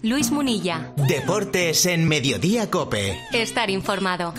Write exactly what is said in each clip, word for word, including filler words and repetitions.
Luis Munilla. Deportes en Mediodía COPE. Estar informado.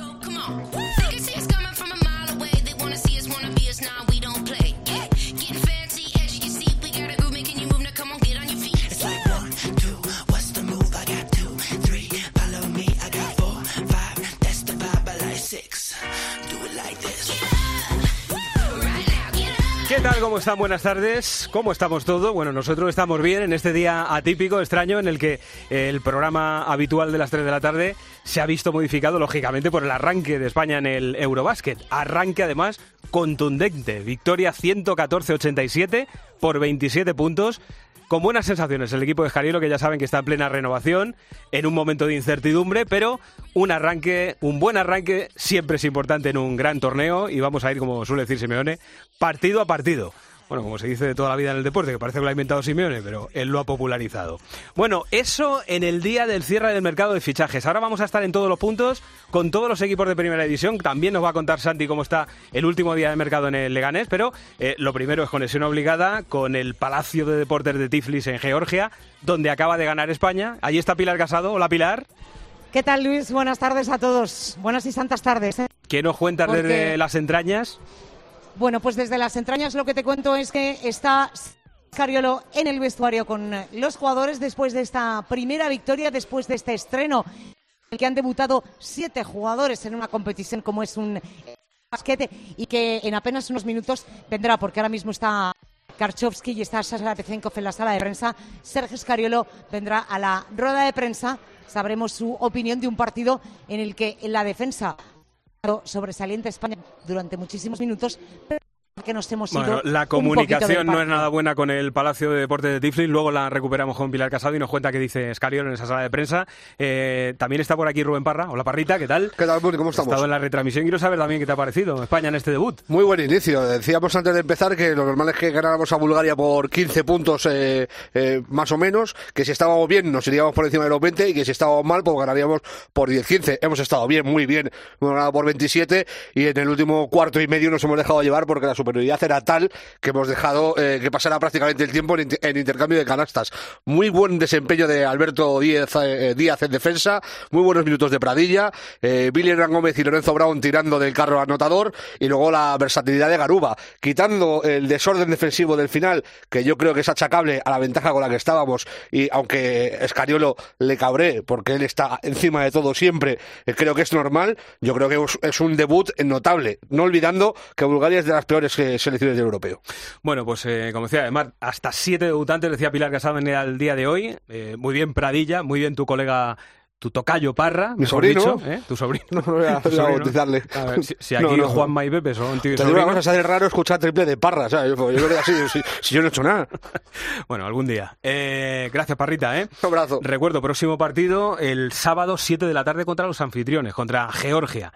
¿Qué tal? ¿Cómo están? Buenas tardes. ¿Cómo estamos todos? Bueno, nosotros estamos bien en este día atípico, extraño, en el que el programa habitual de las tres de la tarde se ha visto modificado, lógicamente, por el arranque de España en el Eurobásquet. Arranque, además, contundente. Victoria ciento catorce a ochenta y siete por veintisiete puntos. Con buenas sensaciones el equipo de Scariolo, que ya saben que está en plena renovación, en un momento de incertidumbre, pero un arranque, un buen arranque siempre es importante en un gran torneo y vamos a ir, como suele decir Simeone, partido a partido. Bueno, como se dice de toda la vida en el deporte, que parece que lo ha inventado Simeone, pero él lo ha popularizado. Bueno, eso en el día del cierre del mercado de fichajes. Ahora vamos a estar en todos los puntos, con todos los equipos de Primera División. También nos va a contar Santi cómo está el último día de mercado en el Leganés, pero eh, lo primero es conexión obligada con el Palacio de Deportes de Tiflis en Georgia, donde acaba de ganar España. Allí está Pilar Casado. Hola, Pilar. ¿Qué tal, Luis? Buenas tardes a todos. Buenas y santas tardes, ¿eh? ¿Qué nos cuentas Porque... desde las entrañas? Bueno, pues desde las entrañas lo que te cuento es que está Scariolo en el vestuario con los jugadores después de esta primera victoria, después de este estreno, en el que han debutado siete jugadores en una competición como es un basquete y que en apenas unos minutos vendrá, porque ahora mismo está Karchovsky y está Sasha Pezenkov en la sala de prensa. Sergio Scariolo vendrá a la rueda de prensa, sabremos su opinión de un partido en el que en la defensa sobresaliente España durante muchísimos minutos, pero que nos hemos ido. Bueno, la comunicación no es nada buena con el Palacio de Deportes de Tiflis, luego la recuperamos con Pilar Casado y nos cuenta qué dice Scariolo en esa sala de prensa. Eh, también está por aquí Rubén Parra. Hola, Parrita, ¿qué tal? ¿Qué tal, Buni? ¿Cómo estamos? He estado en la retransmisión, quiero saber también qué te ha parecido España en este debut. Muy buen inicio. Decíamos antes de empezar que lo normal es que ganáramos a Bulgaria por quince puntos eh, eh, más o menos, que si estábamos bien nos iríamos por encima de los veinte y que si estábamos mal pues ganaríamos por diez quince. Hemos estado bien, muy bien. Hemos ganado por veintisiete y en el último cuarto y medio nos hemos dejado llevar porque la superioridad era tal que hemos dejado eh, que pasara prácticamente el tiempo en, en intercambio de canastas. Muy buen desempeño de Alberto Díaz, eh, Díaz en defensa, muy buenos minutos de Pradilla, eh, Billy Hernán Gómez y Lorenzo Brown tirando del carro anotador y luego la versatilidad de Garuba, quitando el desorden defensivo del final, que yo creo que es achacable a la ventaja con la que estábamos y aunque Scariolo le cabré porque él está encima de todo siempre, eh, creo que es normal, yo creo que es, es un debut notable, no olvidando que Bulgaria es de las peores eh, selecciones del europeo. Bueno, pues eh, como decía, además, hasta siete debutantes, decía Pilar Casado en el día de hoy. Eh, muy bien Pradilla, muy bien tu colega, tu tocayo Parra. Mi sobrino. Dicho, ¿eh? Tu sobrino. No, no voy a, voy a bautizarle. A ver, si, si aquí no, no. Juanma y Pepe son tío y Te sobrino. digo una cosa, es raro escuchar triple de Parra, ¿sabes? Yo, yo creo que así, si, si yo no he hecho nada. Bueno, algún día. Eh, gracias, Parrita, ¿eh? Un abrazo. Recuerdo, próximo partido, el sábado, siete de la tarde contra los anfitriones, contra Georgia.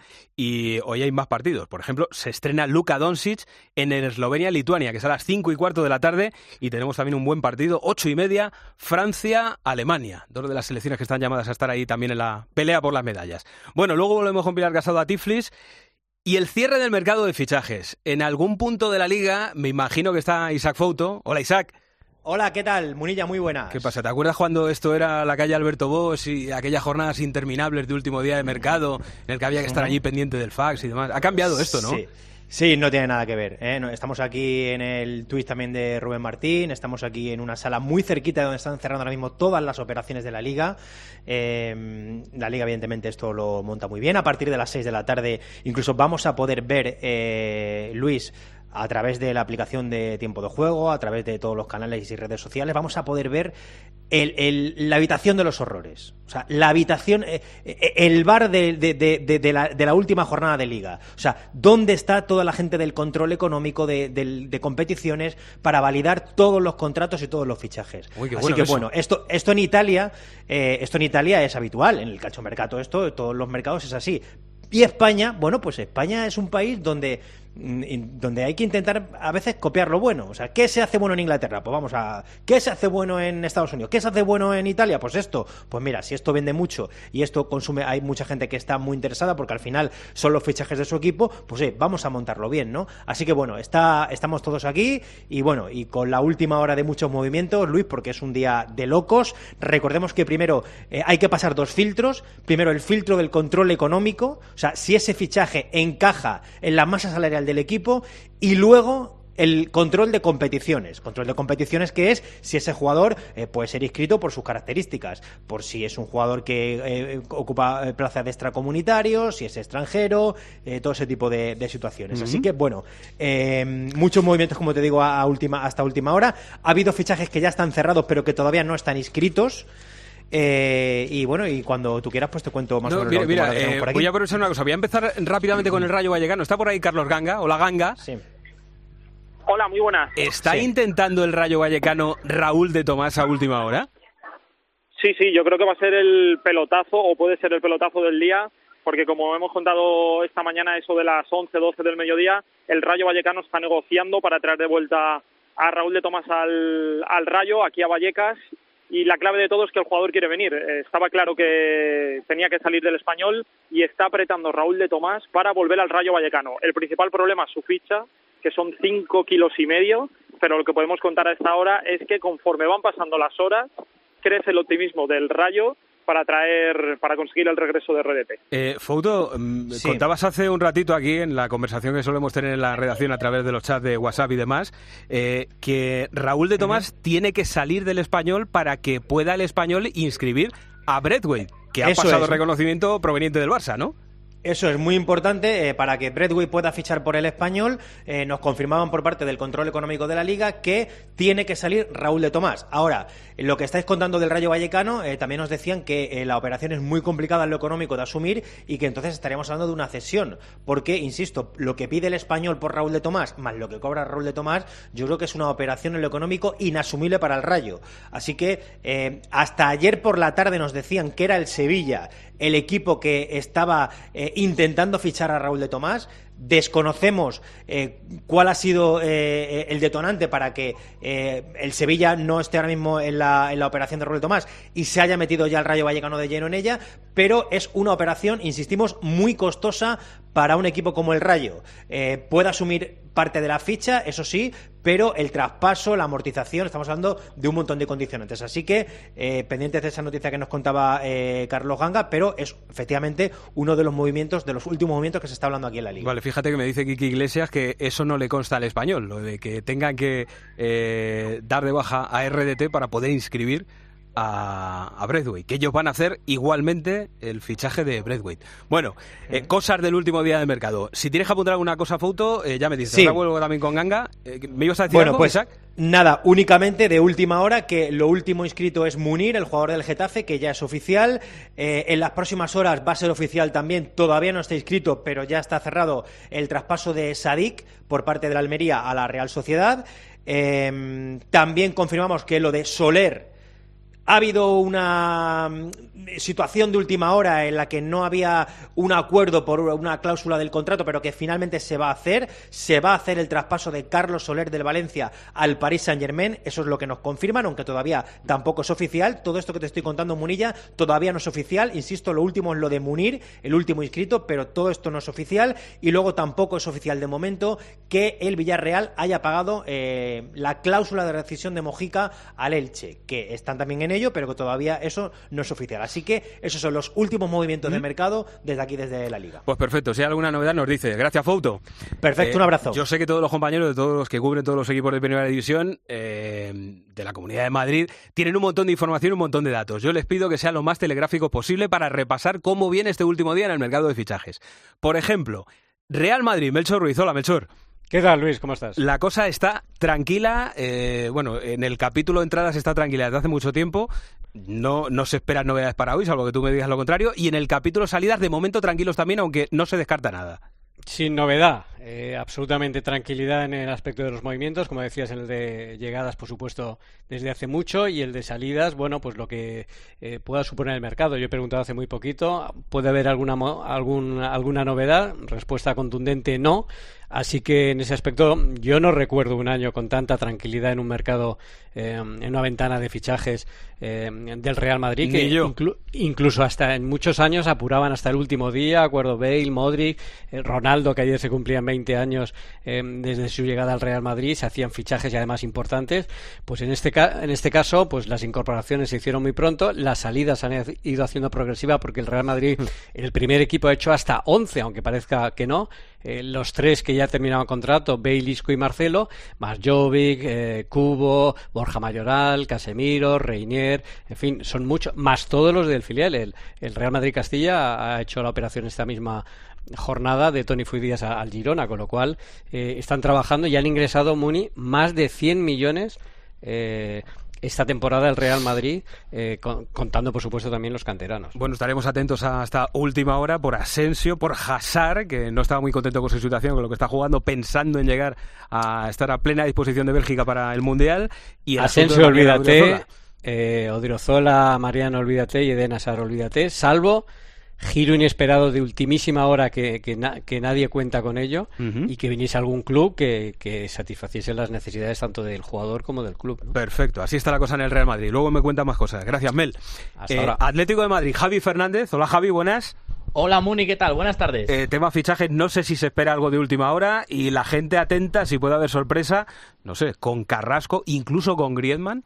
Y hoy hay más partidos. Por ejemplo, se estrena Luka Doncic en el Eslovenia-Lituania, que es a las cinco y cuarto de la tarde. Y tenemos también un buen partido, ocho y media, Francia-Alemania. Dos de las selecciones que están llamadas a estar ahí también en la pelea por las medallas. Bueno, luego volvemos con Pilar Casado a Tiflis. Y el cierre del mercado de fichajes. En algún punto de la liga, me imagino que está Isaac Fouto. Hola, Isaac. Hola, ¿qué tal? Munilla, muy buenas. ¿Qué pasa? ¿Te acuerdas cuando esto era la calle Alberto Bosch y aquellas jornadas interminables de último día de mercado en el que había que estar allí pendiente del fax y demás? Ha cambiado esto, ¿no? Sí. Sí, no tiene nada que ver, ¿eh? Estamos aquí en el Twitch también de Rubén Martín, estamos aquí en una sala muy cerquita de donde están cerrando ahora mismo todas las operaciones de la Liga. Eh, la Liga, evidentemente, esto lo monta muy bien. A partir de las seis de la tarde incluso vamos a poder ver, eh, Luis, a través de la aplicación de Tiempo de Juego, a través de todos los canales y redes sociales, vamos a poder ver el, el, la habitación de los horrores. O sea, la habitación, eh, el bar de, de, de, de, la, de la última jornada de Liga. O sea, ¿dónde está toda la gente del control económico de, de, de competiciones para validar todos los contratos y todos los fichajes? Uy, qué Así bueno que eso. bueno, esto, esto en Italia, eh, esto en Italia es habitual. En el calciomercato esto, en todos los mercados es así. Y España, bueno, pues España es un país donde donde hay que intentar a veces copiar lo bueno. O sea, ¿qué se hace bueno en Inglaterra? Pues vamos a... ¿Qué se hace bueno en Estados Unidos? ¿Qué se hace bueno en Italia? Pues esto. Pues mira, si esto vende mucho y esto consume, hay mucha gente que está muy interesada porque al final son los fichajes de su equipo, pues sí, vamos a montarlo bien, ¿no? Así que bueno, está, estamos todos aquí y bueno, y con la última hora de muchos movimientos, Luis, porque es un día de locos. Recordemos que primero eh, hay que pasar dos filtros. Primero, el filtro del control económico, o sea, si ese fichaje encaja en la masa salarial del equipo, y luego el control de competiciones. Control de competiciones que es si ese jugador eh, puede ser inscrito por sus características, por si es un jugador que eh, ocupa plazas de extracomunitarios, si es extranjero, eh, todo ese tipo de, de situaciones. Uh-huh. Así que, bueno, eh, muchos movimientos, como te digo, a, a última, hasta última hora. Ha habido fichajes que ya están cerrados, pero que todavía no están inscritos. Eh, y bueno, y cuando tú quieras, pues te cuento más no, sobre mira, lo mira, que tenemos eh, por aquí. Voy a aprovechar una cosa. Voy a empezar rápidamente con el Rayo Vallecano. Está por ahí Carlos Ganga. Hola, Ganga. Sí. Hola, muy buenas. ¿Está Sí. intentando el Rayo Vallecano Raúl de Tomás a última hora? Sí, sí, yo creo que va a ser el pelotazo, o puede ser el pelotazo del día, porque como hemos contado esta mañana, eso de las once, doce del mediodía, el Rayo Vallecano está negociando para traer de vuelta a Raúl de Tomás al, al Rayo, aquí a Vallecas, y la clave de todo es que el jugador quiere venir. Eh, estaba claro que tenía que salir del Español y está apretando Raúl de Tomás para volver al Rayo Vallecano. El principal problema es su ficha, que son cinco kilos y medio, pero lo que podemos contar a esta hora es que conforme van pasando las horas, crece el optimismo del Rayo para traer, para conseguir el regreso de R D T. Eh, Fouto, Sí. contabas hace un ratito aquí en la conversación que solemos tener en la redacción a través de los chats de WhatsApp y demás, eh, que Raúl de Tomás uh-huh. tiene que salir del Español para que pueda el Español inscribir a Braithwaite, que ha Eso pasado es. reconocimiento proveniente del Barça, ¿no? Eso es muy importante eh, para que Braithwaite pueda fichar por el Español. Eh, nos confirmaban por parte del control económico de la Liga que tiene que salir Raúl de Tomás. Ahora, lo que estáis contando del Rayo Vallecano, eh, también nos decían que eh, la operación es muy complicada en lo económico de asumir y que entonces estaríamos hablando de una cesión. Porque, insisto, lo que pide el Español por Raúl de Tomás, más lo que cobra Raúl de Tomás, yo creo que es una operación en lo económico inasumible para el Rayo. Así que eh, hasta ayer por la tarde nos decían que era el Sevilla el equipo que estaba eh, intentando fichar a Raúl de Tomás. Desconocemos eh, cuál ha sido eh, el detonante para que eh, el Sevilla no esté ahora mismo en la, en la operación de Raúl de Tomás y se haya metido ya el Rayo Vallecano de lleno en ella, pero es una operación, insistimos, muy costosa para un equipo como el Rayo. Eh, puede asumir parte de la ficha, eso sí, pero el traspaso, la amortización, estamos hablando de un montón de condicionantes. Así que eh, pendientes de esa noticia que nos contaba eh, Carlos Ganga, pero es efectivamente uno de los movimientos, de los últimos movimientos que se está hablando aquí en la Liga. Vale, fíjate que me dice Quique Iglesias que eso no le consta al Español, lo de que tengan que eh, dar de baja a R D T para poder inscribir a, a Braithwaite, que ellos van a hacer igualmente el fichaje de Braithwaite. Bueno, eh, cosas del último día de mercado. Si tienes que apuntar alguna cosa, Fouto, eh, ya me dices. Sí. Ahora vuelvo también con Ganga. Eh, ¿Me ibas a decir Bueno, algo, pues Isaac? nada, únicamente de última hora que lo último inscrito es Munir, el jugador del Getafe, que ya es oficial. Eh, en las próximas horas va a ser oficial también, todavía no está inscrito, pero ya está cerrado el traspaso de Sadik por parte de la Almería a la Real Sociedad. Eh, también confirmamos que lo de Soler, ha habido una situación de última hora en la que no había un acuerdo por una cláusula del contrato, pero que finalmente se va a hacer. Se va a hacer el traspaso de Carlos Soler del Valencia al Paris Saint-Germain. Eso es lo que nos confirman, aunque todavía tampoco es oficial. Todo esto que te estoy contando, Munilla, todavía no es oficial. Insisto, lo último es lo de Munir, el último inscrito, pero todo esto no es oficial. Y luego tampoco es oficial de momento que el Villarreal haya pagado eh, la cláusula de rescisión de Mojica al Elche, que están también en ello, pero que todavía eso no es oficial. Así que esos son los últimos movimientos ¿Mm? de mercado desde aquí, desde la Liga. Pues perfecto, si hay alguna novedad nos dice. Gracias, Fouto. Perfecto, Eh, un abrazo. Yo sé que todos los compañeros de todos los que cubren todos los equipos de Primera División eh, de la Comunidad de Madrid tienen un montón de información, un montón de datos. Yo les pido que sean lo más telegráficos posible para repasar cómo viene este último día en el mercado de fichajes. Por ejemplo, Real Madrid, Melchor Ruiz. Hola, Melchor. ¿Qué tal, Luis? ¿Cómo estás? La cosa está tranquila, eh, bueno, en el capítulo de entradas está tranquila desde hace mucho tiempo, no, no se esperan novedades para hoy, salvo que tú me digas lo contrario, y en el capítulo salidas de momento tranquilos también, aunque no se descarta nada. Sin novedad. eh, absolutamente tranquilidad en el aspecto de los movimientos, como decías, en el de llegadas, por supuesto, desde hace mucho, y el de salidas, bueno, pues lo que eh, pueda suponer el mercado. Yo he preguntado hace muy poquito, ¿puede haber alguna, algún, alguna novedad? Respuesta contundente, no. Así que en ese aspecto yo no recuerdo un año con tanta tranquilidad en un mercado, eh, en una ventana de fichajes eh, del Real Madrid, que inclu incluso hasta en muchos años apuraban hasta el último día. Acuerdo Bale, Modric, eh, Ronaldo, que ayer se cumplían veinte años eh, desde su llegada al Real Madrid, se hacían fichajes y además importantes. Pues en este, ca en este caso, pues las incorporaciones se hicieron muy pronto, las salidas han ido haciendo progresiva, porque el Real Madrid, el primer equipo, ha hecho hasta once, aunque parezca que no. Eh, los tres que ya terminaban contrato, Bale, Isco y Marcelo, más Jovic, eh, Kubo, Borja Mayoral, Casemiro, Reinier, en fin, son muchos, más todos los del filial. El, el Real Madrid Castilla ha hecho la operación esta misma jornada de Toni Fuidías al Girona, con lo cual eh, están trabajando y han ingresado, Muni, más de cien millones eh, esta temporada el Real Madrid, eh, con, contando por supuesto también los canteranos. Bueno, estaremos atentos a esta última hora por Asensio, por Hazard, que no estaba muy contento con su situación, con lo que está jugando, pensando en llegar a estar a plena disposición de Bélgica para el Mundial. Y el Asensio, olvídate, eh, Odriozola, Mariano, olvídate, y Eden Hazard, olvídate, salvo giro inesperado de ultimísima hora que, que, na que nadie cuenta con ello, uh-huh. y que viniese algún club que, que satisfaciese las necesidades tanto del jugador como del club, ¿no? Perfecto, así está la cosa en el Real Madrid. Luego me cuentan más cosas. Gracias, Mel. Hasta eh, ahora. Atlético de Madrid, Javi Fernández. Hola, Javi, buenas. Hola, Muni, ¿qué tal? Buenas tardes. Eh, tema fichajes, no sé si se espera algo de última hora y la gente atenta si puede haber sorpresa, no sé, con Carrasco, incluso con Griezmann.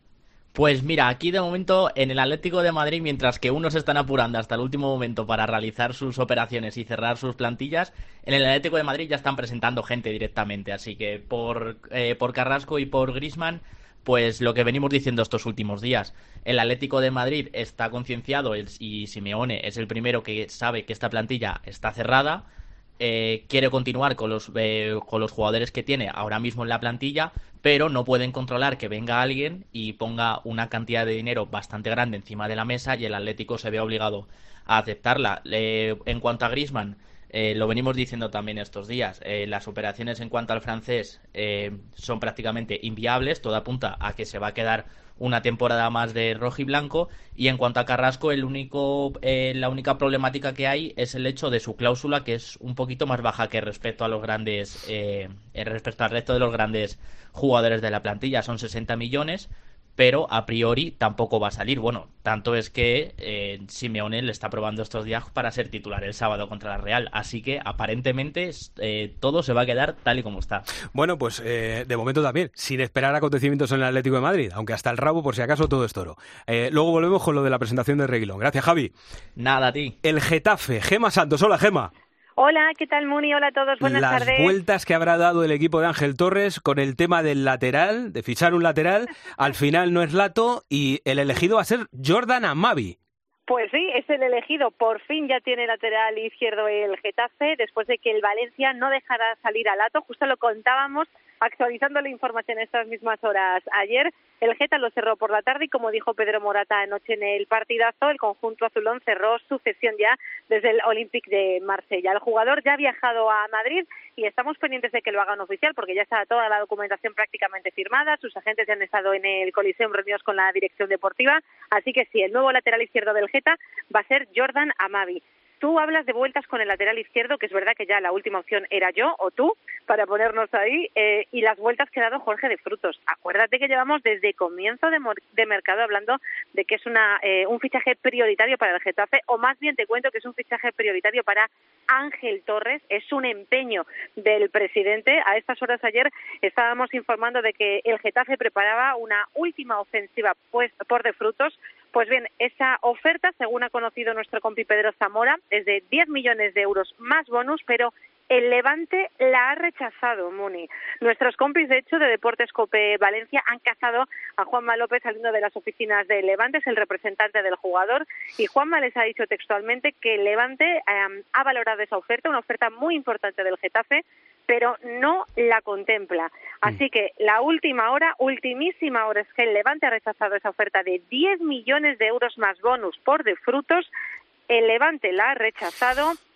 Pues mira, aquí de momento en el Atlético de Madrid, mientras que unos están apurando hasta el último momento para realizar sus operaciones y cerrar sus plantillas, en el Atlético de Madrid ya están presentando gente directamente, así que por, eh, por Carrasco y por Griezmann, pues lo que venimos diciendo estos últimos días, el Atlético de Madrid está concienciado y Simeone es el primero que sabe que esta plantilla está cerrada. Eh, quiere continuar con los, eh, con los jugadores que tiene ahora mismo en la plantilla, pero no pueden controlar que venga alguien y ponga una cantidad de dinero bastante grande encima de la mesa y el Atlético se ve obligado a aceptarla. Eh, en cuanto a Griezmann, eh, lo venimos diciendo también estos días, eh, las operaciones en cuanto al francés eh, son prácticamente inviables, todo apunta a que se va a quedar una temporada más de rojo y blanco. Y en cuanto a Carrasco, el único, eh, la única problemática que hay es el hecho de su cláusula, que es un poquito más baja que respecto a los grandes, eh, respecto al resto de los grandes jugadores de la plantilla. Son sesenta millones, pero a priori tampoco va a salir. Bueno, tanto es que eh, Simeone le está probando estos días para ser titular el sábado contra la Real, así que aparentemente eh, todo se va a quedar tal y como está. Bueno, pues eh, de momento también, sin esperar acontecimientos en el Atlético de Madrid, aunque hasta el rabo, por si acaso, todo es toro. Eh, luego volvemos con lo de la presentación de Reguilón. Gracias, Javi. Nada, a ti. El Getafe, Gema Santos. Hola, Gema. Hola, ¿qué tal, Muni? Hola a todos, buenas Las tardes. Las vueltas que habrá dado el equipo de Ángel Torres con el tema del lateral, de fichar un lateral, al final no es Lato y el elegido va a ser Jordan Amavi. Pues sí, es el elegido. Por fin ya tiene lateral izquierdo el Getafe, después de que el Valencia no dejara salir a Lato. Justo lo contábamos, actualizando la información estas mismas horas ayer. El Geta lo cerró por la tarde y, como dijo Pedro Morata anoche en el partidazo, el conjunto azulón cerró su cesión ya desde el Olympique de Marsella. El jugador ya ha viajado a Madrid y estamos pendientes de que lo hagan oficial, porque ya está toda la documentación prácticamente firmada. Sus agentes ya han estado en el Coliseum reunidos con la dirección deportiva. Así que sí, el nuevo lateral izquierdo del Geta va a ser Jordan Amavi. Tú hablas de vueltas con el lateral izquierdo, que es verdad que ya la última opción era yo o tú, para ponernos ahí, eh, y las vueltas que ha dado Jorge de Frutos. Acuérdate que llevamos desde comienzo de, de mercado hablando de que es una eh, un fichaje prioritario para el Getafe, o más bien te cuento que es un fichaje prioritario para Ángel Torres. Es un empeño del presidente. A estas horas ayer estábamos informando de que el Getafe preparaba una última ofensiva pues, por de Frutos. Pues bien, esa oferta, según ha conocido nuestro compi Pedro Zamora, es de diez millones de euros más bonus, pero el Levante la ha rechazado, Muni. Nuestros compis, de hecho, de Deportes Cope Valencia han cazado a Juanma López saliendo de las oficinas de Levante, es el representante del jugador, y Juanma les ha dicho textualmente que el Levante eh, ha valorado esa oferta, una oferta muy importante del Getafe, pero no la contempla. Así que la última hora, ultimísima hora, es que el Levante ha rechazado esa oferta de diez millones de euros más bonus por de Frutos. El Levante la ha rechazado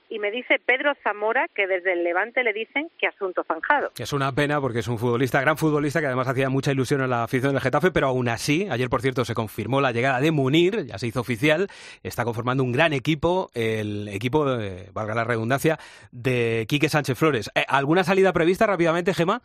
y me dice Pedro Zamora que desde el Levante le dicen que asunto zanjado. Es una pena porque es un futbolista, gran futbolista, que además hacía mucha ilusión en la afición del Getafe, pero aún así, ayer por cierto se confirmó la llegada de Munir, ya se hizo oficial, está conformando un gran equipo, el equipo, eh, valga la redundancia, de Quique Sánchez Flores. Eh, ¿Alguna salida prevista rápidamente, Gemma?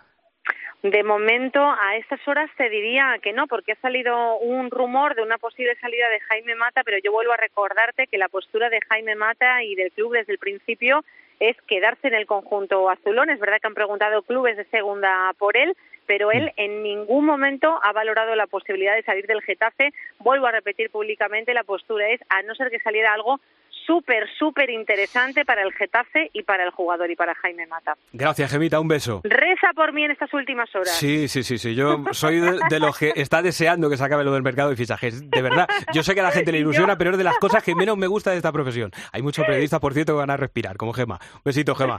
De momento, a estas horas te diría que no, porque ha salido un rumor de una posible salida de Jaime Mata, pero yo vuelvo a recordarte que la postura de Jaime Mata y del club desde el principio es quedarse en el conjunto azulón. Es verdad que han preguntado clubes de segunda por él, pero él en ningún momento ha valorado la posibilidad de salir del Getafe. Vuelvo a repetir públicamente, la postura es, a no ser que saliera algo súper, súper interesante para el Getafe y para el jugador y para Jaime Mata. Gracias, Gemita, un beso. Reza por mí en estas últimas horas. Sí, sí, sí, sí. Yo soy de, de los que está deseando que se acabe lo del mercado de fichajes. De verdad, yo sé que a la gente le ilusiona, pero es de las cosas que menos me gusta de esta profesión. Hay muchos periodistas, por cierto, que van a respirar, como Gema. Un besito, Gema.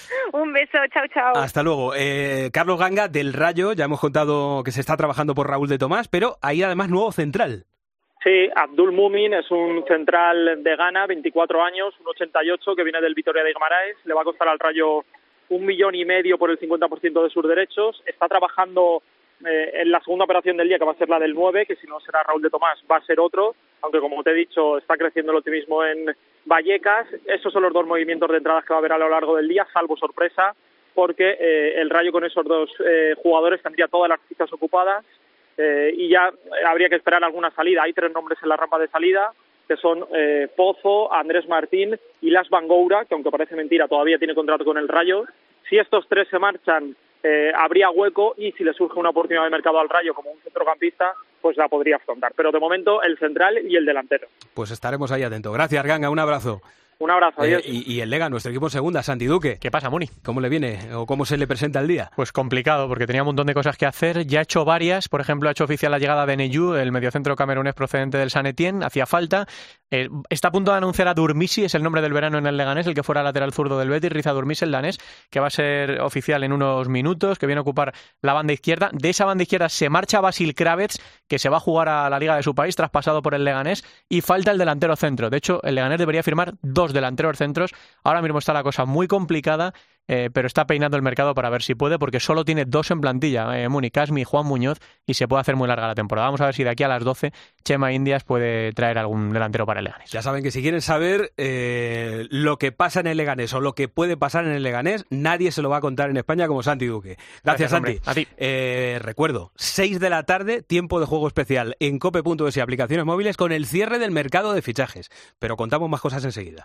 Un beso, chao, chao. Hasta luego. Eh, Carlos Ganga, del Rayo, ya hemos contado que se está trabajando por Raúl de Tomás, pero hay además nuevo central. Sí, Abdul Mumin es un central de Ghana, veinticuatro años, un ochenta y ocho, que viene del Vitoria de Guimaraes. Le va a costar al Rayo un millón y medio por el cincuenta por ciento de sus derechos. Está trabajando eh, en la segunda operación del día, que va a ser la del nueve, que si no será Raúl de Tomás, va a ser otro. Aunque, como te he dicho, está creciendo el optimismo en Vallecas. Esos son los dos movimientos de entradas que va a haber a lo largo del día, salvo sorpresa, porque eh, el Rayo con esos dos eh, jugadores tendría todas las fichas ocupadas. Eh, y ya habría que esperar alguna salida. Hay tres nombres en la rampa de salida, que son eh, Pozo, Andrés Martín y Las Bangoura, que aunque parece mentira todavía tiene contrato con el Rayo. Si estos tres se marchan, eh, habría hueco, y si le surge una oportunidad de mercado al Rayo como un centrocampista, pues la podría afrontar. Pero de momento el central y el delantero. Pues estaremos ahí atentos. Gracias, Ganga, un abrazo. Un abrazo, adiós. Eh, y, y el Lega, nuestro equipo en segunda, Santi Duque. ¿Qué pasa, Muni? ¿Cómo le viene o cómo se le presenta el día? Pues complicado, porque tenía un montón de cosas que hacer. Ya ha hecho varias. Por ejemplo, ha hecho oficial la llegada de Neyu, el mediocentro camerunés procedente del San Etienne. Hacía falta. Eh, está a punto de anunciar a Durmisi, es el nombre del verano en el Leganés, el que fuera lateral zurdo del Betis, Riza Durmisi, el danés, que va a ser oficial en unos minutos, que viene a ocupar la banda izquierda. De esa banda izquierda se marcha Basil Kravets, que se va a jugar a la liga de su país, traspasado por el Leganés, y falta el delantero centro. De hecho, el Leganés debería firmar dos delanteros centros. Ahora mismo está la cosa muy complicada, eh, pero está peinando el mercado para ver si puede, porque solo tiene dos en plantilla, eh, Muni Casmi y Juan Muñoz, y se puede hacer muy larga la temporada. Vamos a ver si de aquí a las doce Chema Indias puede traer algún delantero para el Leganés. Ya saben que si quieren saber eh, lo que pasa en el Leganés o lo que puede pasar en el Leganés, nadie se lo va a contar en España como Santi Duque. Gracias, Gracias Santi. A ti. Eh, recuerdo, seis de la tarde, tiempo de juego especial en cope punto es y aplicaciones móviles con el cierre del mercado de fichajes. Pero contamos más cosas enseguida.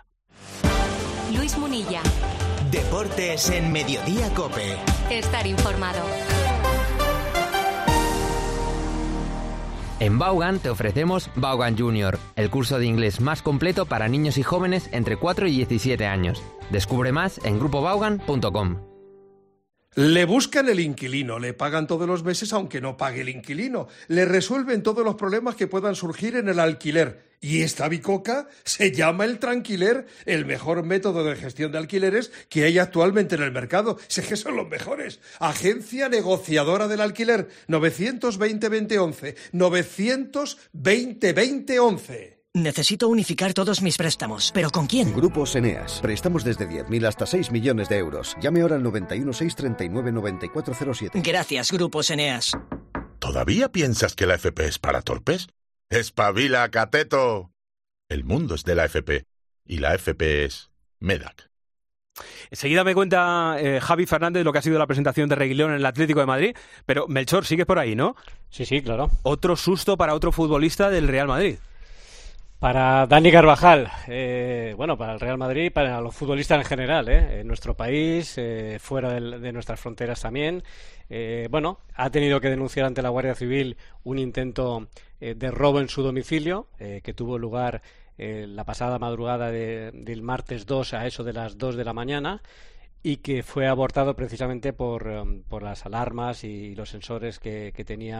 Luis Munilla. Deportes en Mediodía Cope. Estar informado. En Vaughan te ofrecemos Vaughan Junior, el curso de inglés más completo para niños y jóvenes entre cuatro y diecisiete años. Descubre más en grupo vaughan punto com. Le buscan el inquilino, le pagan todos los meses aunque no pague el inquilino, le resuelven todos los problemas que puedan surgir en el alquiler. Y esta bicoca se llama el Tranquiler, el mejor método de gestión de alquileres que hay actualmente en el mercado. Sé que son los mejores. Agencia negociadora del alquiler, novecientos veinte veinte once, novecientos veinte veinte once. Necesito unificar todos mis préstamos, ¿pero con quién? Grupos Eneas. Préstamos desde diez mil hasta seis millones de euros. Llame ahora al noventa y uno seis treinta y nueve noventa y cuatro cero siete. Gracias, Grupos Eneas. ¿Todavía piensas que la F P es para torpes? ¡Espabila, cateto! El mundo es de la F P y la F P es Medac. Enseguida me cuenta eh, Javi Fernández lo que ha sido la presentación de Reguilón en el Atlético de Madrid, pero Melchor, sigues por ahí, ¿no? Sí, sí, claro. Otro susto para otro futbolista del Real Madrid. Para Dani Carvajal, eh, bueno, para el Real Madrid, para los futbolistas en general, eh, en nuestro país, eh, fuera de, de nuestras fronteras también. Eh, bueno, ha tenido que denunciar ante la Guardia Civil un intento eh, de robo en su domicilio, eh, que tuvo lugar eh, la pasada madrugada de, del martes dos a eso de las dos de la mañana, y que fue abortado precisamente por, um, por las alarmas y los sensores que, que tenía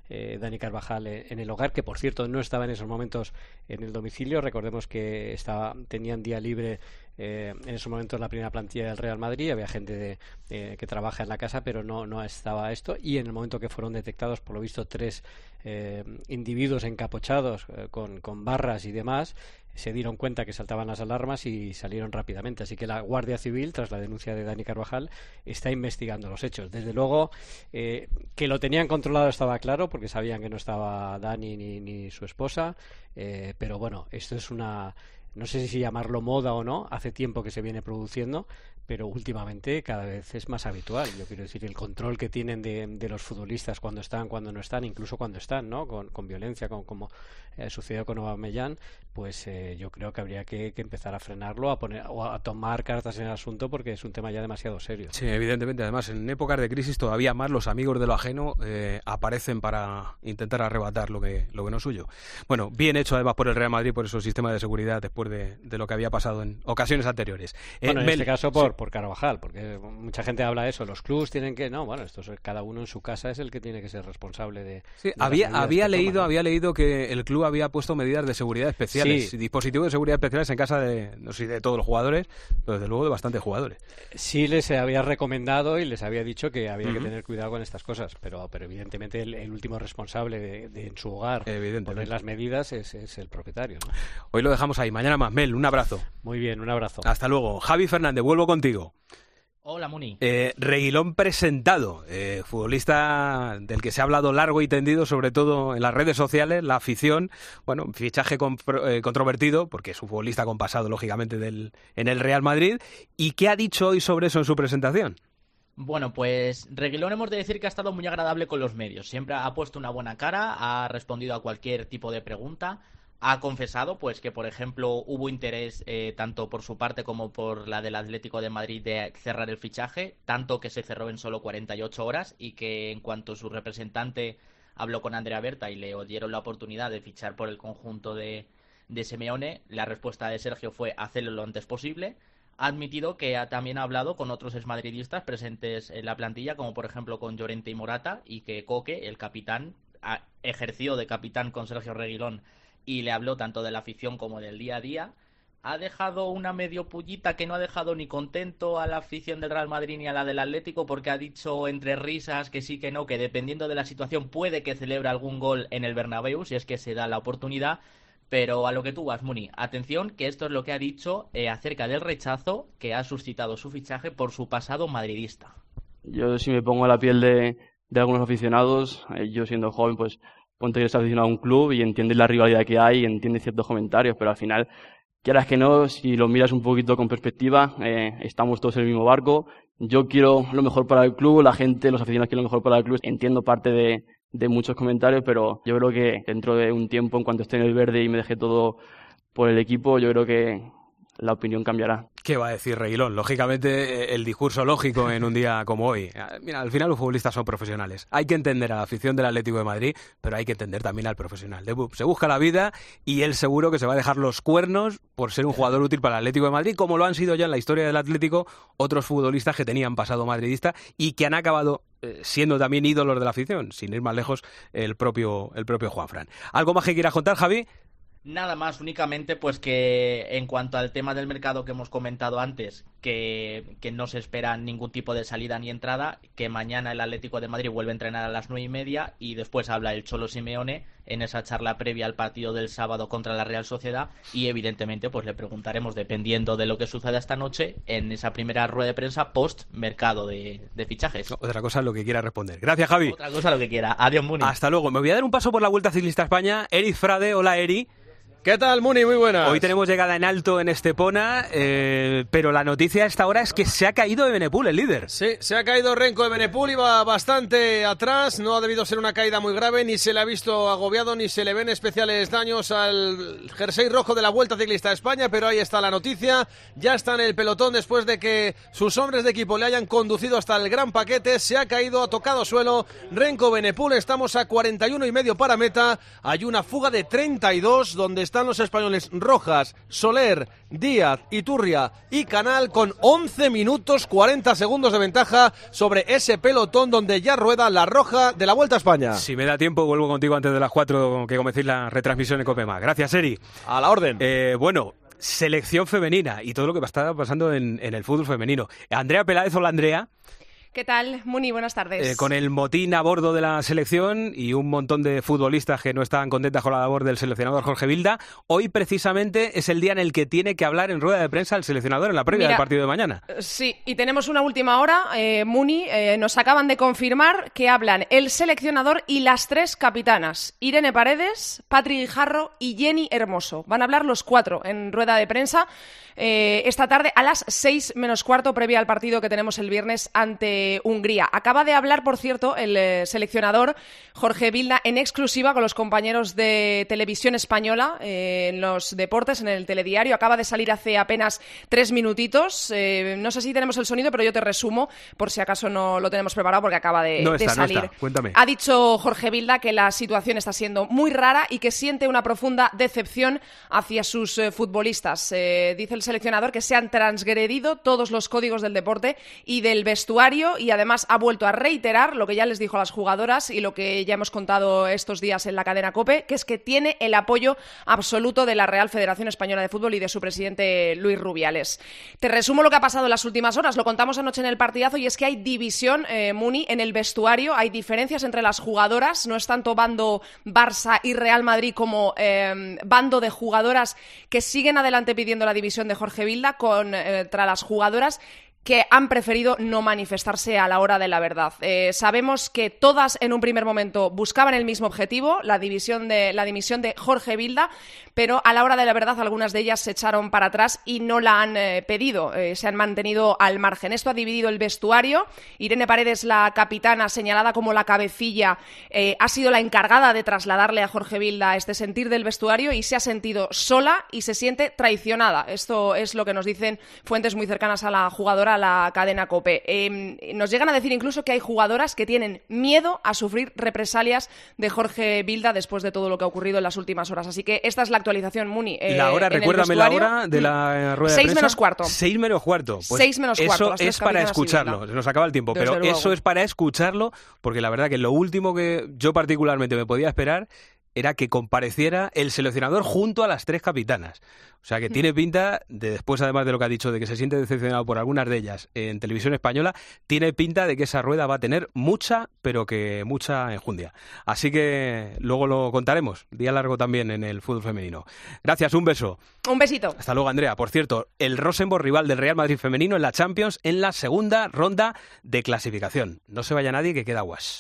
eh, Dani Carvajal en, en el hogar, que por cierto no estaba en esos momentos en el domicilio. Recordemos que estaba, tenían día libre eh, en esos momentos la primera plantilla del Real Madrid, había gente de, eh, que trabaja en la casa, pero no, no estaba esto, y en el momento que fueron detectados, por lo visto, tres eh, individuos encapuchados eh, con, con barras y demás, se dieron cuenta que saltaban las alarmas y salieron rápidamente. Así que la Guardia Civil, tras la denuncia de Dani Carvajal, está investigando los hechos. Desde luego, eh, que lo tenían controlado estaba claro, porque sabían que no estaba Dani ni, ni su esposa, eh, pero bueno, esto es una... no sé si llamarlo moda o no, hace tiempo que se viene produciendo, pero últimamente cada vez es más habitual. Yo quiero decir, el control que tienen de, de los futbolistas cuando están, cuando no están, incluso cuando están, ¿no? Con, con violencia, con, como eh, sucedió con Aubameyang, pues eh, yo creo que habría que, que empezar a frenarlo, a poner o a tomar cartas en el asunto, porque es un tema ya demasiado serio. Sí, evidentemente. Además, en épocas de crisis todavía más los amigos de lo ajeno eh, aparecen para intentar arrebatar lo que, lo que no es suyo. Bueno, bien hecho además por el Real Madrid, por esos sistemas de seguridad después de, de lo que había pasado en ocasiones anteriores. Eh, bueno, en Mel, este caso por, sí. por Carvajal, porque mucha gente habla de eso, los clubs tienen que... No, bueno, esto es, cada uno en su casa es el que tiene que ser responsable de... Sí, de había había leído toman, ¿no? había leído que el club había puesto medidas de seguridad especiales, sí. dispositivos de seguridad especiales en casa de, no sé, de todos los jugadores, pero desde luego de bastantes jugadores. Sí les había recomendado y les había dicho que había Uh-huh. que tener cuidado con estas cosas, pero, pero evidentemente el, el último responsable de, de en su hogar poner las medidas es, es el propietario, ¿no? Hoy lo dejamos ahí, mañana más. Mel, un abrazo. Muy bien, un abrazo. Hasta luego. Javi Fernández, vuelvo contigo. Hola, Muni. Eh, Reguilón presentado, eh, futbolista del que se ha hablado largo y tendido, sobre todo en las redes sociales, la afición, bueno, fichaje compro, eh, controvertido, porque es un futbolista con pasado, lógicamente, del, en el Real Madrid. ¿Y qué ha dicho hoy sobre eso en su presentación? Bueno, pues Reguilón hemos de decir que ha estado muy agradable con los medios. Siempre ha puesto una buena cara, ha respondido a cualquier tipo de pregunta. Ha confesado, pues, que por ejemplo hubo interés eh, tanto por su parte como por la del Atlético de Madrid de cerrar el fichaje, tanto que se cerró en solo cuarenta y ocho horas, y que en cuanto su representante habló con Andrea Berta y le dieron la oportunidad de fichar por el conjunto de, de Simeone, la respuesta de Sergio fue hacerlo lo antes posible. Ha admitido que ha, también ha hablado con otros exmadridistas presentes en la plantilla, como por ejemplo con Llorente y Morata, y que Coque, el capitán, ha, ejerció de capitán con Sergio Reguilón y le habló tanto de la afición como del día a día. Ha dejado una medio pullita que no ha dejado ni contento a la afición del Real Madrid ni a la del Atlético, porque ha dicho entre risas que sí que no, que dependiendo de la situación puede que celebre algún gol en el Bernabéu, si es que se da la oportunidad. Pero a lo que tú vas, Muni, atención, que esto es lo que ha dicho eh, acerca del rechazo que ha suscitado su fichaje por su pasado madridista. Yo, si me pongo a la piel de, de algunos aficionados, eh, yo siendo joven, pues ponte que estás aficionado a un club y entiendes la rivalidad que hay y entiendes ciertos comentarios, pero al final, quieras que no, si lo miras un poquito con perspectiva, eh, estamos todos en el mismo barco. Yo quiero lo mejor para el club, la gente, los aficionados quieren lo mejor para el club. Entiendo parte de, de muchos comentarios, pero yo creo que dentro de un tiempo, en cuanto esté en el verde y me deje todo por el equipo, yo creo que la opinión cambiará. ¿Qué va a decir Reguilón? Lógicamente, el discurso lógico en un día como hoy. Mira, al final los futbolistas son profesionales. Hay que entender a la afición del Atlético de Madrid, pero hay que entender también al profesional. Se busca la vida y él seguro que se va a dejar los cuernos por ser un jugador útil para el Atlético de Madrid, como lo han sido ya en la historia del Atlético otros futbolistas que tenían pasado madridista y que han acabado eh, siendo también ídolos de la afición, sin ir más lejos, el propio, el propio Juanfran. ¿Algo más que quieras contar, Javi? Nada más, únicamente pues que en cuanto al tema del mercado que hemos comentado antes, que, que no se espera ningún tipo de salida ni entrada, que mañana el Atlético de Madrid vuelve a entrenar a las nueve y media y después habla el Cholo Simeone en esa charla previa al partido del sábado contra la Real Sociedad, y evidentemente pues le preguntaremos, dependiendo de lo que suceda esta noche, en esa primera rueda de prensa post mercado de, de fichajes. No, otra cosa es lo que quiera responder. Gracias, Javi. Otra cosa lo que quiera. Adiós, Muni. Hasta luego. Me voy a dar un paso por la Vuelta Ciclista España. Eric Frade, hola Eri. ¿Qué tal, Muni? Muy buenas. Hoy tenemos llegada en alto en Estepona, eh, pero la noticia a esta hora es que se ha caído Evenepoel, el líder. Sí, se ha caído Renko Evenepoel, iba bastante atrás, no ha debido ser una caída muy grave, ni se le ha visto agobiado, ni se le ven especiales daños al jersey rojo de la Vuelta Ciclista a España, pero ahí está la noticia, ya está en el pelotón después de que sus hombres de equipo le hayan conducido hasta el gran paquete, se ha caído, ha tocado suelo Renko Evenepoel, estamos a cuarenta y uno y medio para meta, hay una fuga de treinta y dos, donde está están los españoles Rojas, Soler, Díaz, Iturria y Canal con once minutos cuarenta segundos de ventaja sobre ese pelotón donde ya rueda la roja de la Vuelta a España. Si me da tiempo, vuelvo contigo antes de las cuatro que comencéis la retransmisión en COPEMA. Gracias, Eri. A la orden. Eh, bueno, selección femenina y todo lo que está pasando en, en el fútbol femenino. Andrea Peláez, hola Andrea. ¿Qué tal? Muni, buenas tardes. Eh, con el motín a bordo de la selección y un montón de futbolistas que no están contentas con la labor del seleccionador Jorge Vilda, hoy precisamente es el día en el que tiene que hablar en rueda de prensa el seleccionador en la previa Mira, del partido de mañana. Sí, y tenemos una última hora, eh, Muni, eh, nos acaban de confirmar que hablan el seleccionador y las tres capitanas, Irene Paredes, Patri Guijarro y Jenny Hermoso. Van a hablar los cuatro en rueda de prensa eh, esta tarde a las seis menos cuarto, previa al partido que tenemos el viernes ante Hungría. Acaba de hablar, por cierto, el eh, seleccionador Jorge Vilda en exclusiva con los compañeros de Televisión Española eh, en los deportes, en el telediario. Acaba de salir hace apenas tres minutitos. Eh, no sé si tenemos el sonido, pero yo te resumo por si acaso no lo tenemos preparado porque acaba de, no está, de salir. No está. Cuéntame. Ha dicho Jorge Vilda que la situación está siendo muy rara y que siente una profunda decepción hacia sus eh, futbolistas. Eh, dice el seleccionador que se han transgredido todos los códigos del deporte y del vestuario y además ha vuelto a reiterar lo que ya les dijo a las jugadoras y lo que ya hemos contado estos días en la cadena COPE, que es que tiene el apoyo absoluto de la Real Federación Española de Fútbol y de su presidente Luis Rubiales. Te resumo lo que ha pasado en las últimas horas, lo contamos anoche en el partidazo y es que hay división, eh, Muni, en el vestuario, hay diferencias entre las jugadoras, no es tanto bando Barça y Real Madrid como eh, bando de jugadoras que siguen adelante pidiendo la división de Jorge Vilda contra eh, las jugadoras que han preferido no manifestarse a la hora de la verdad. Eh, sabemos que todas en un primer momento buscaban el mismo objetivo, la división de la dimisión de Jorge Vilda, pero a la hora de la verdad algunas de ellas se echaron para atrás y no la han eh, pedido, eh, se han mantenido al margen. Esto ha dividido el vestuario. Irene Paredes, la capitana, señalada como la cabecilla, eh, ha sido la encargada de trasladarle a Jorge Vilda este sentir del vestuario y se ha sentido sola y se siente traicionada. Esto es lo que nos dicen fuentes muy cercanas a la jugadora, la cadena COPE. Eh, nos llegan a decir incluso que hay jugadoras que tienen miedo a sufrir represalias de Jorge Vilda después de todo lo que ha ocurrido en las últimas horas. Así que esta es la actualización, Muni. Eh, la hora, recuérdame la hora de la rueda de Seis prensa. menos cuarto. Seis menos cuarto. Pues Seis menos cuarto. Eso es para escucharlo. Se nos acaba el tiempo, Desde pero luego. eso es para escucharlo, porque la verdad que lo último que yo particularmente me podía esperar era que compareciera el seleccionador junto a las tres capitanas. O sea que tiene pinta, de después además de lo que ha dicho, de que se siente decepcionado por algunas de ellas en Televisión Española, tiene pinta de que esa rueda va a tener mucha, pero que mucha enjundia. Así que luego lo contaremos, día largo también en el fútbol femenino. Gracias, un beso. Un besito. Hasta luego, Andrea. Por cierto, el Rosenborg, rival del Real Madrid femenino en la Champions, en la segunda ronda de clasificación. No se vaya nadie, que queda aguas.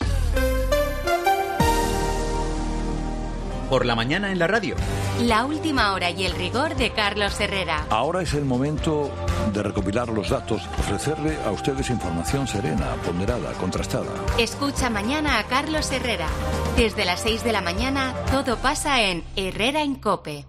Por la mañana en la radio. La última hora y el rigor de Carlos Herrera. Ahora es el momento de recopilar los datos, ofrecerle a ustedes información serena, ponderada, contrastada. Escucha mañana a Carlos Herrera. Desde las seis de la mañana, todo pasa en Herrera en COPE.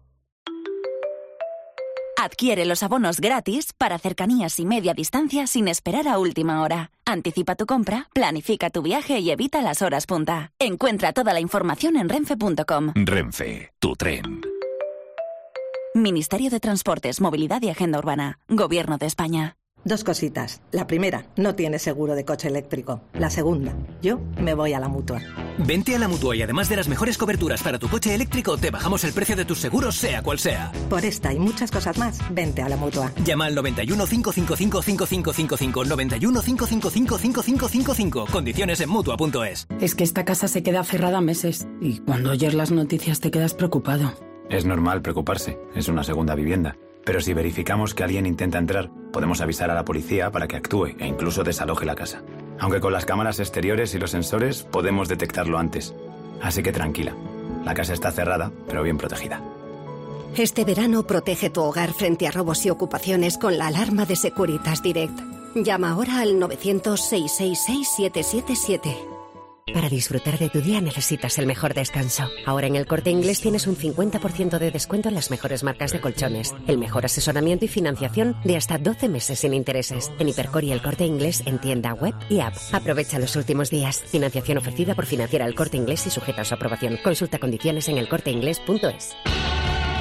Adquiere los abonos gratis para cercanías y media distancia sin esperar a última hora. Anticipa tu compra, planifica tu viaje y evita las horas punta. Encuentra toda la información en renfe punto com. Renfe, tu tren. Ministerio de Transportes, Movilidad y Agenda Urbana. Gobierno de España. Dos cositas. La primera, no tienes seguro de coche eléctrico. La segunda, yo me voy a la Mutua. Vente a la Mutua y además de las mejores coberturas para tu coche eléctrico, te bajamos el precio de tus seguros, sea cual sea. Por esta y muchas cosas más, vente a la Mutua. Llama al noventa y uno, cinco cinco cinco, cinco cinco cinco cinco, noventa y uno, cinco cinco cinco, cinco cinco cinco cinco. Condiciones en Mutua punto es. Es que esta casa se queda cerrada meses y cuando oyes las noticias te quedas preocupado. Es normal preocuparse, es una segunda vivienda. Pero si verificamos que alguien intenta entrar, podemos avisar a la policía para que actúe e incluso desaloje la casa. Aunque con las cámaras exteriores y los sensores podemos detectarlo antes. Así que tranquila, la casa está cerrada, pero bien protegida. Este verano protege tu hogar frente a robos y ocupaciones con la alarma de Securitas Direct. Llama ahora al novecientos, seiscientos sesenta y seis, siete siete siete. Para disfrutar de tu día necesitas el mejor descanso. Ahora en El Corte Inglés tienes un cincuenta por ciento de descuento en las mejores marcas de colchones, el mejor asesoramiento y financiación de hasta doce meses sin intereses. En Hipercor y El Corte Inglés en tienda, web y app. Aprovecha los últimos días. Financiación ofrecida por Financiera El Corte Inglés y sujeta a su aprobación. Consulta condiciones en el corte inglés punto es.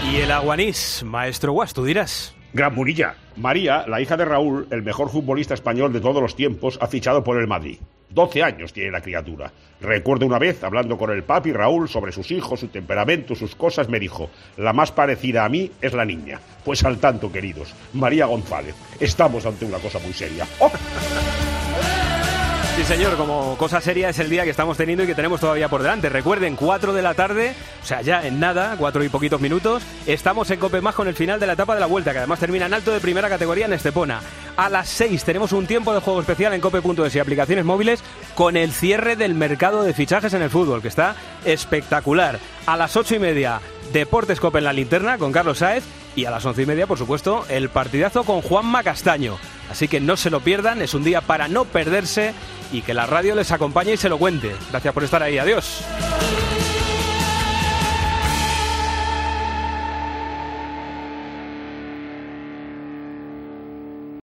Y el aguanís, maestro Guas, tú dirás. Gran Murilla. María, la hija de Raúl, el mejor futbolista español de todos los tiempos, ha fichado por el Madrid. doce años tiene la criatura. Recuerdo una vez, hablando con el papi Raúl sobre sus hijos, su temperamento, sus cosas, me dijo: la más parecida a mí es la niña. Pues al tanto, queridos. María González. Estamos ante una cosa muy seria. ¡Oh! Sí, señor, como cosa seria es el día que estamos teniendo y que tenemos todavía por delante. Recuerden, cuatro de la tarde, o sea, ya en nada, cuatro y poquitos minutos, estamos en Cope Más con el final de la etapa de la Vuelta, que además termina en alto de primera categoría en Estepona. A las seis tenemos un tiempo de juego especial en cope punto es y aplicaciones móviles con el cierre del mercado de fichajes en el fútbol, que está espectacular. A las ocho y media, Deportes Cope en la linterna con Carlos Sáez. Y a las once y media, por supuesto, el partidazo con Juanma Castaño. Así que no se lo pierdan, es un día para no perderse y que la radio les acompañe y se lo cuente. Gracias por estar ahí, adiós.